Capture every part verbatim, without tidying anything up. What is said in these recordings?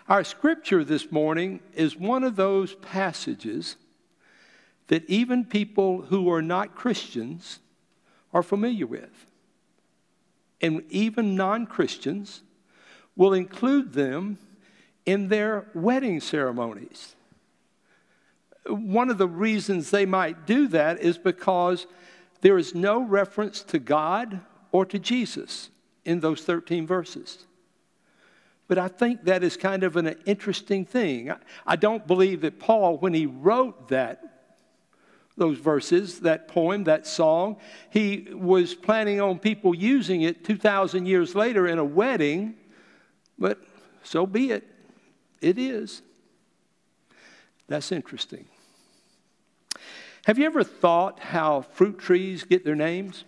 Our scripture this morning is one of those passages that even people who are not Christians are familiar with. And even non-Christians will include them in their wedding ceremonies. One of the reasons they might do that is because there is no reference to God or to Jesus in those thirteen verses. But I think that is kind of an interesting thing. I don't believe that Paul, when he wrote that, those verses, that poem, that song, he was planning on people using it two thousand years later in a wedding, but so be it. It is. That's interesting. Have you ever thought how fruit trees get their names?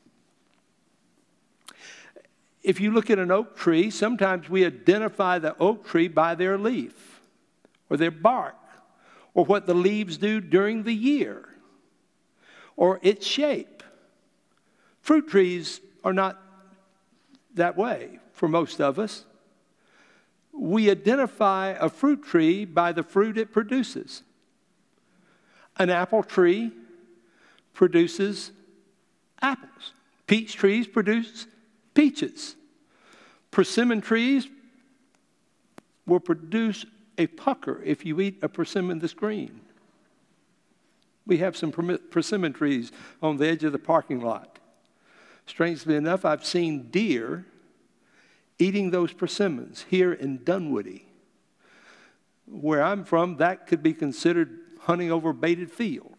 If you look at an oak tree, sometimes we identify the oak tree by their leaf or their bark or what the leaves do during the year or its shape. Fruit trees are not that way for most of us. We identify a fruit tree by the fruit it produces. An apple tree produces apples. Peach trees produce peaches. Persimmon trees will produce a pucker if you eat a persimmon this green. We have some persimmon trees on the edge of the parking lot. Strangely enough, I've seen deer eating those persimmons here in Dunwoody. Where I'm from, that could be considered hunting over a baited field.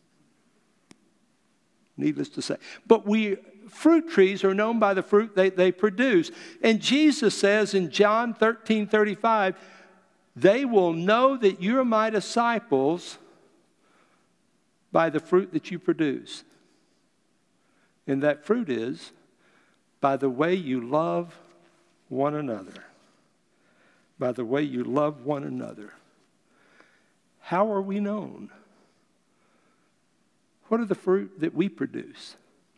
Needless to say. But we, fruit trees are known by the fruit they, they produce. And Jesus says in John thirteen thirty-five, they will know that you're my disciples by the fruit that you produce. And that fruit is by the way you love one another. By the way you love one another. How are we known? What are the fruit that we produce?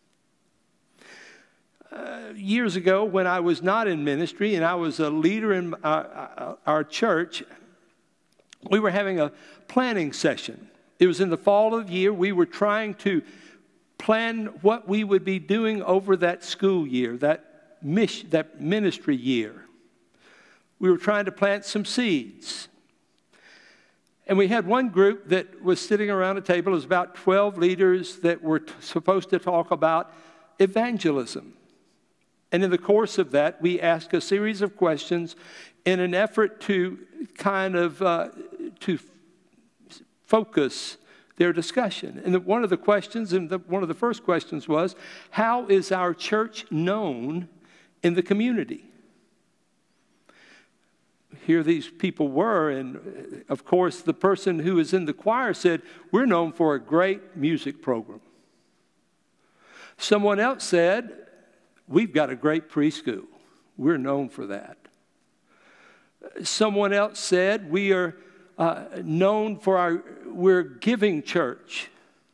Uh, years ago, when I was not in ministry and I was a leader in our, our church, we were having a planning session. It was in the fall of the year. We were trying to plan what we would be doing over that school year, that, mission, that ministry year. We were trying to plant some seeds. And we had one group that was sitting around a table. It was about twelve leaders that were t- supposed to talk about evangelism. And in the course of that, we asked a series of questions in an effort to kind of uh, to f- focus their discussion. And the, one of the questions, and the, one of the first questions was, how is our church known in the community? Here these people were, and of course the person who was in the choir said, we're known for a great music program. Someone else said, we've got a great preschool. We're known for that. Someone else said, we are uh, known for our, we're giving church.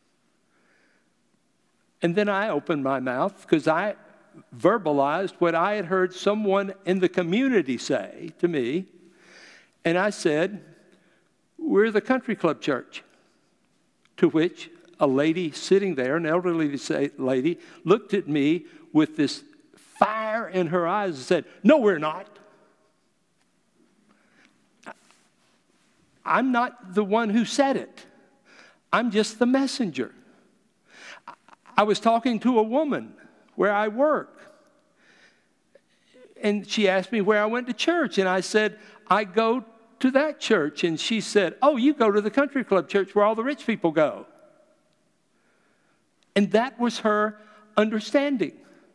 And then I opened my mouth because I verbalized what I had heard someone in the community say to me. And I said, we're the country club church. To which a lady sitting there, an elderly lady, looked at me with this fire in her eyes and said, no, we're not. I'm not the one who said it. I'm just the messenger. I was talking to a woman where I work. And she asked me where I went to church. And I said, I go to that church. And she said, oh, you go to the country club church where all the rich people go. And that was her understanding.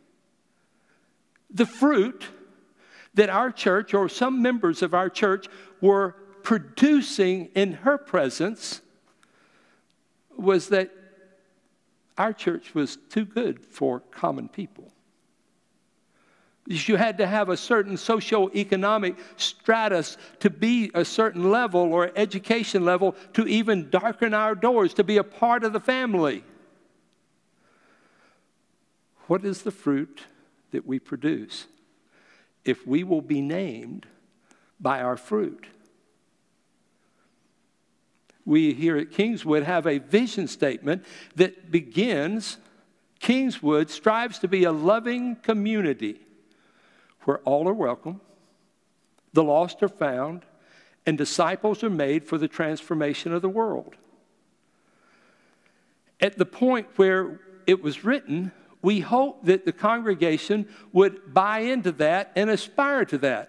The fruit that our church or some members of our church were producing in her presence was that our church was too good for common people. You had to have a certain socioeconomic stratus to be a certain level or education level to even darken our doors, to be a part of the family. What is the fruit that we produce? If we will be named by our fruit. We here at Kingswood have a vision statement that begins, Kingswood strives to be a loving community where all are welcome, the lost are found, and disciples are made for the transformation of the world. At the point where it was written, we hope that the congregation would buy into that and aspire to that.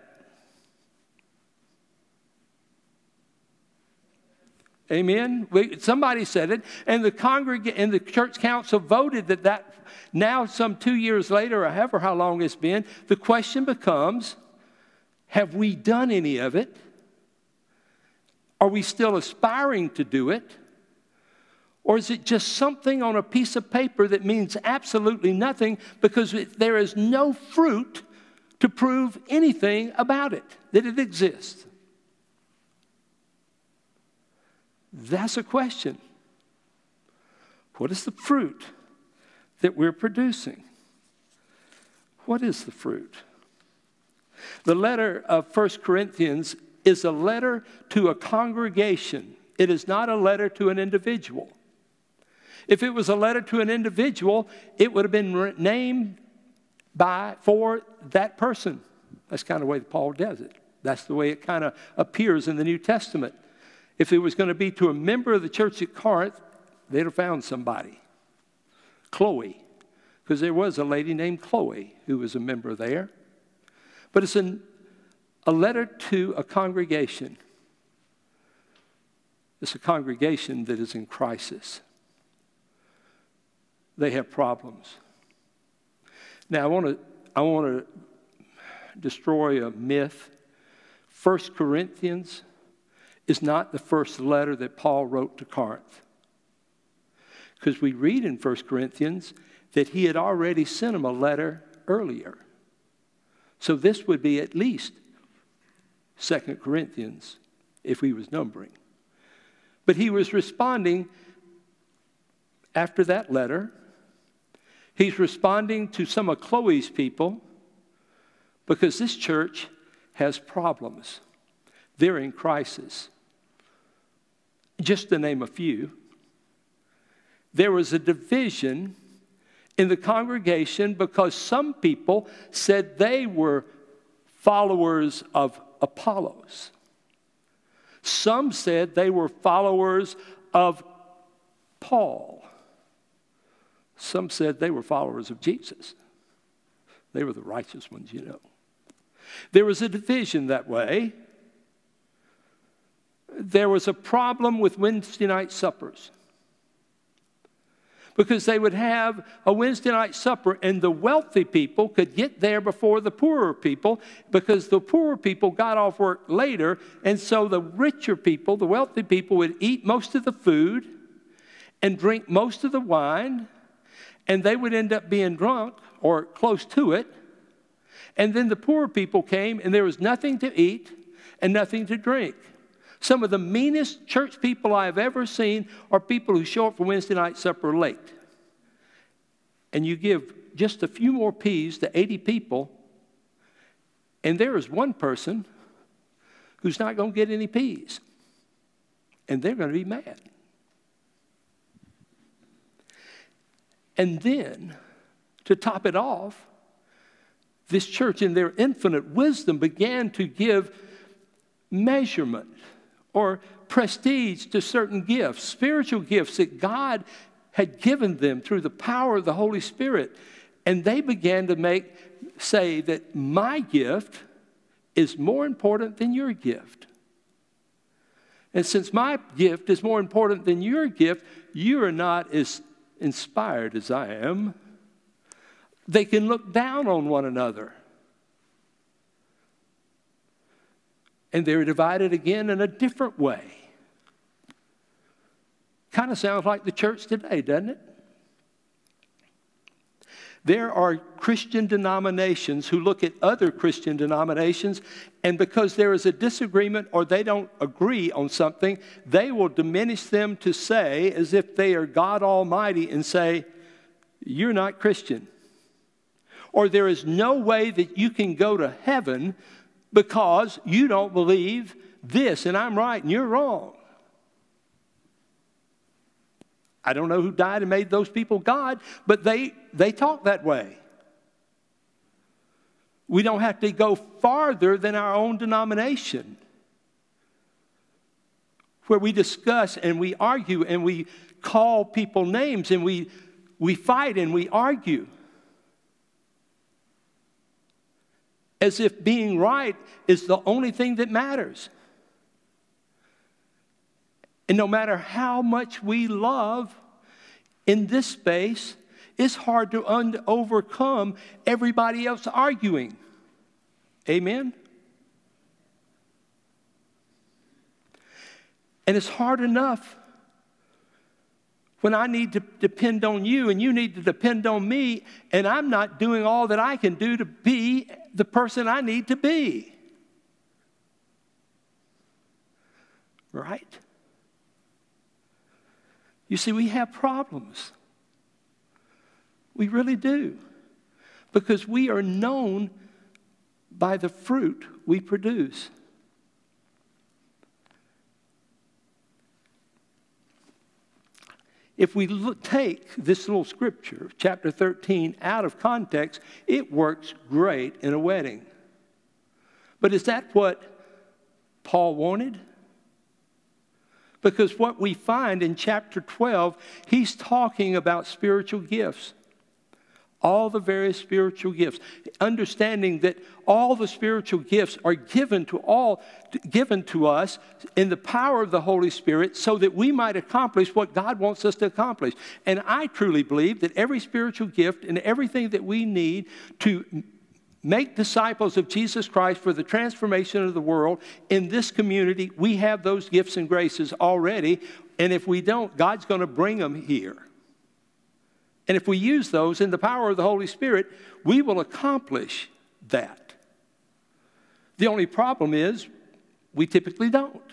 Amen. We, somebody said it, and the congreg- and the church council voted that that. Now, some two years later, or however how long it's been, the question becomes: have we done any of it? Are we still aspiring to do it? Or is it just something on a piece of paper that means absolutely nothing because there is no fruit to prove anything about it, that it exists? That's a question. What is the fruit that we're producing? What is the fruit? The letter of First Corinthians is a letter to a congregation. It is not a letter to an individual. If it was a letter to an individual, it would have been named by for that person. That's kind of the way Paul does it. That's the way it kind of appears in the New Testament. If it was going to be to a member of the church at Corinth, they'd have found somebody. Chloe, because there was a lady named Chloe who was a member there. But it's an, a letter to a congregation. It's a congregation that is in crisis. They have problems. Now, I want to I want to destroy a myth. First Corinthians is not the first letter that Paul wrote to Corinth. Because we read in First Corinthians that he had already sent them a letter earlier. So this would be at least Second Corinthians if he was numbering. But he was responding after that letter. He's responding to some of Chloe's people because this church has problems. They're in crisis. Just to name a few, there was a division in the congregation because some people said they were followers of Apollos. Some said they were followers of Paul. Some said they were followers of Jesus. They were the righteous ones, you know. There was a division that way. There was a problem with Wednesday night suppers. Because they would have a Wednesday night supper and the wealthy people could get there before the poorer people because the poorer people got off work later, and so the richer people, the wealthy people, would eat most of the food and drink most of the wine, and they would end up being drunk or close to it. And then the poorer people came and there was nothing to eat and nothing to drink. Some of the meanest church people I have ever seen are people who show up for Wednesday night supper late. And you give just a few more peas to eighty people, and there is one person who's not going to get any peas. And they're going to be mad. And then, to top it off, this church in their infinite wisdom began to give measurement or prestige to certain gifts, spiritual gifts that God had given them through the power of the Holy Spirit. And they began to make, say that my gift is more important than your gift. And since my gift is more important than your gift, you are not as inspired as I am. They can look down on one another. And they're divided again in a different way. Kind of sounds like the church today, doesn't it? There are Christian denominations who look at other Christian denominations, and because there is a disagreement or they don't agree on something, they will diminish them to say, as if they are God Almighty, and say, you're not Christian. Or there is no way that you can go to heaven because you don't believe this, and I'm right and you're wrong. I don't know who died and made those people God, but they, they talk that way. We don't have to go farther than our own denomination, where we discuss and we argue and we call people names and we, we fight and we argue. As if being right is the only thing that matters. And no matter how much we love in this space, it's hard to un- overcome everybody else arguing. Amen? And it's hard enough when I need to depend on you and you need to depend on me, and I'm not doing all that I can do to be the person I need to be. Right? You see, we have problems. We really do. Because we are known by the fruit we produce. If we look, take this little scripture, chapter thirteen, out of context, it works great in a wedding. But is that what Paul wanted? Because what we find in chapter twelve, he's talking about spiritual gifts. All the various spiritual gifts. Understanding that all the spiritual gifts are given to all, given to us in the power of the Holy Spirit so that we might accomplish what God wants us to accomplish. And I truly believe that every spiritual gift and everything that we need to make disciples of Jesus Christ for the transformation of the world in this community, we have those gifts and graces already. And if we don't, God's going to bring them here. And if we use those in the power of the Holy Spirit, we will accomplish that. The only problem is we typically don't.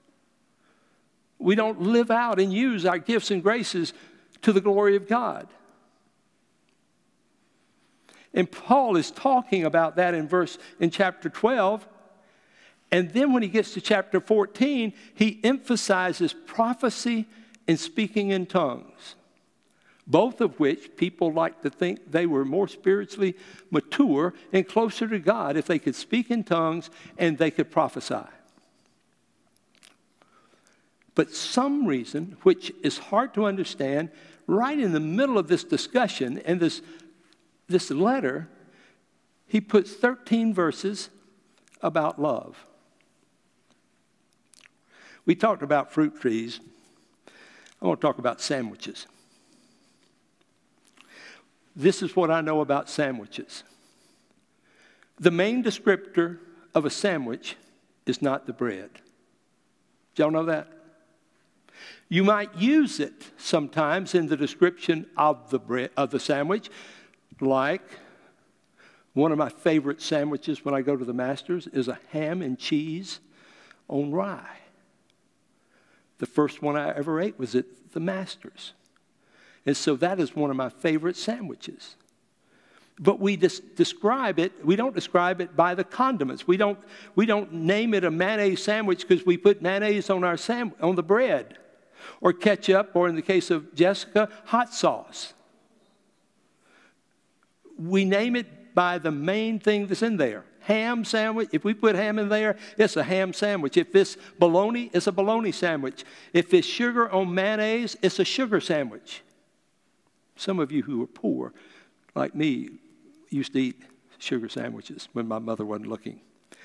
We don't live out and use our gifts and graces to the glory of God. And Paul is talking about that in verse in chapter twelve. And then when he gets to chapter fourteen, he emphasizes prophecy and speaking in tongues. Both of which people like to think they were more spiritually mature and closer to God if they could speak in tongues and they could prophesy. But some reason, which is hard to understand, right in the middle of this discussion and this, this letter, he puts thirteen verses about love. We talked about fruit trees. I want to talk about sandwiches. This is what I know about sandwiches. The main descriptor of a sandwich is not the bread. Did y'all know that? You might use it sometimes in the description of the bread, of the sandwich, like one of my favorite sandwiches when I go to the Masters is a ham and cheese on rye. The first one I ever ate was at the Masters. And so that is one of my favorite sandwiches. But we just describe it, we don't describe it by the condiments. We don't, we don't name it a mayonnaise sandwich because we put mayonnaise on our sam- on the bread. Or ketchup, or in the case of Jessica, hot sauce. We name it by the main thing that's in there. Ham sandwich, if we put ham in there, it's a ham sandwich. If it's bologna, it's a bologna sandwich. If it's sugar on mayonnaise, it's a sugar sandwich. Some of you who are poor, like me, used to eat sugar sandwiches when my mother wasn't looking.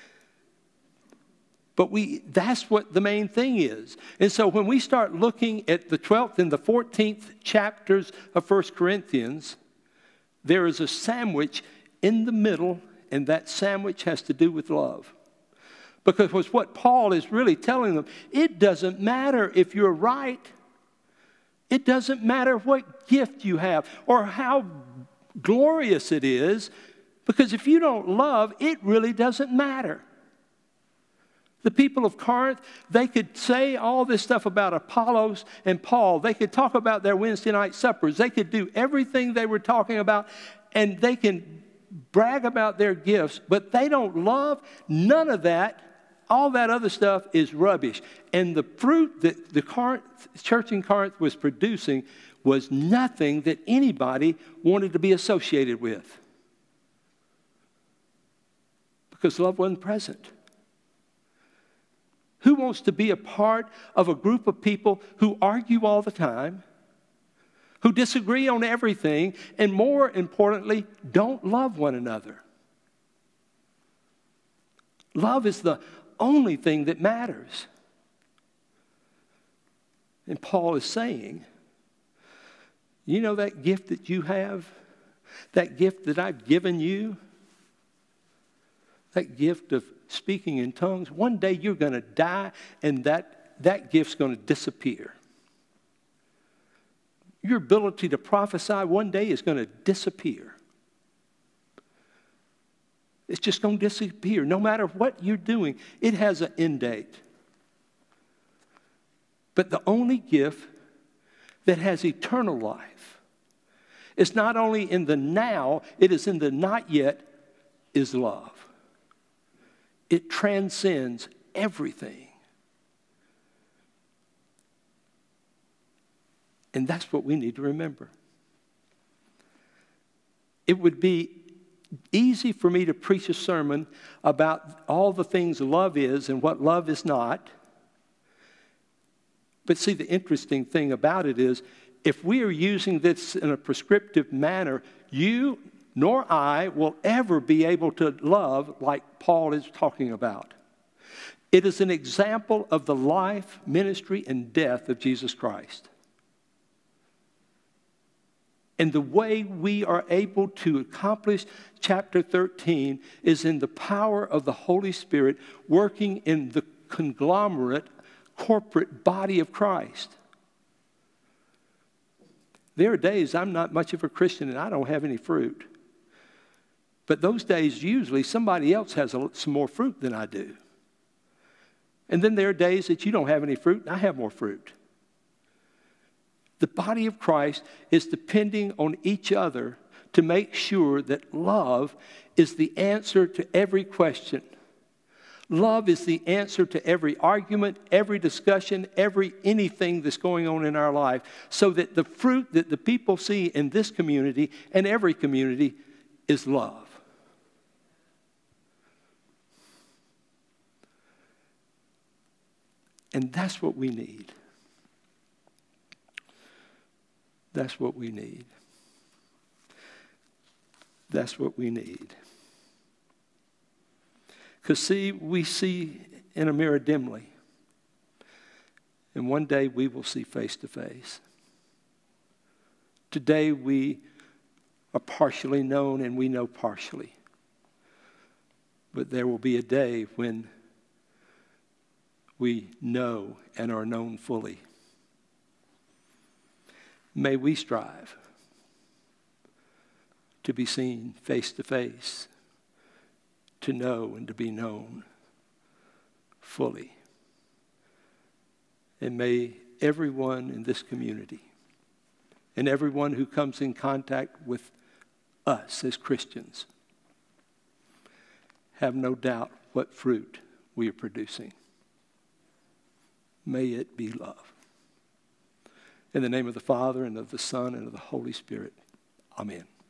But we, that's what the main thing is. And so when we start looking at the twelfth and the fourteenth chapters of First Corinthians, there is a sandwich in the middle, and that sandwich has to do with love. Because what Paul is really telling them, it doesn't matter if you're right. It doesn't matter what gift you have or how glorious it is, because if you don't love, it really doesn't matter. The people of Corinth, they could say all this stuff about Apollos and Paul. They could talk about their Wednesday night suppers. They could do everything they were talking about, and they can brag about their gifts, but they don't love. None of that, all that other stuff is rubbish. And the fruit that the Corinth, church in Corinth was producing was nothing that anybody wanted to be associated with. Because love wasn't present. Who wants to be a part of a group of people who argue all the time, who disagree on everything, and more importantly, don't love one another? Love is the only thing that matters. And Paul is saying, you know that gift that you have, that gift that I've given you, that gift of speaking in tongues, one day you're going to die and that, that gift's going to disappear. Your ability to prophesy one day is going to disappear. It's just going to disappear. No matter what you're doing, it has an end date. But the only gift that has eternal life is not only in the now, it is in the not yet, is love. It transcends everything. And that's what we need to remember. It would be easy for me to preach a sermon about all the things love is and what love is not. But see, the interesting thing about it is, if we are using this in a prescriptive manner, you nor I will ever be able to love like Paul is talking about. It is an example of the life, ministry, and death of Jesus Christ. And the way we are able to accomplish chapter thirteen is in the power of the Holy Spirit working in the conglomerate, corporate body of Christ. There are days I'm not much of a Christian and I don't have any fruit. But those days, usually, somebody else has a, some more fruit than I do. And then there are days that you don't have any fruit, and I have more fruit. The body of Christ is depending on each other to make sure that love is the answer to every question. Love is the answer to every argument, every discussion, every anything that's going on in our life, so that the fruit that the people see in this community and every community is love. And that's what we need. That's what we need. That's what we need. Because, see, we see in a mirror dimly. And one day we will see face to face. Today we are partially known and we know partially. But there will be a day when we know and are known fully. May we strive to be seen face to face, to know and to be known fully. And may everyone in this community and everyone who comes in contact with us as Christians have no doubt what fruit we are producing. May it be love. In the name of the Father, and of the Son, and of the Holy Spirit. Amen.